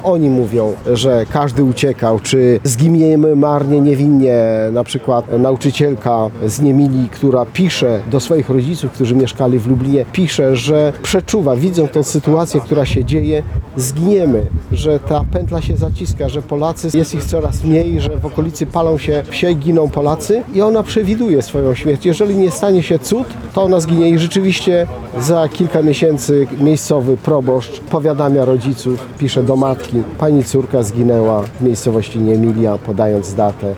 Oni mówią, że każdy uciekał, czy zginiemy marnie, niewinnie. Na przykład nauczycielka z Niemili, która pisze do swoich rodziców, którzy mieszkali w Lublinie, pisze, że przeczuwa, widzą tą sytuację, która się dzieje, zginiemy, że ta pętla się zaciska, że Polacy, jest ich coraz mniej, że w okolicy palą się wsie, giną Polacy i ona przewiduje swoją śmierć. Jeżeli nie stanie się cud, to ona zginie i rzeczywiście za kilka miesięcy miejscowy proboszcz powiadamia rodziców, pisze do matki, pani córka zginęła w miejscowości Niemilia, podając datę.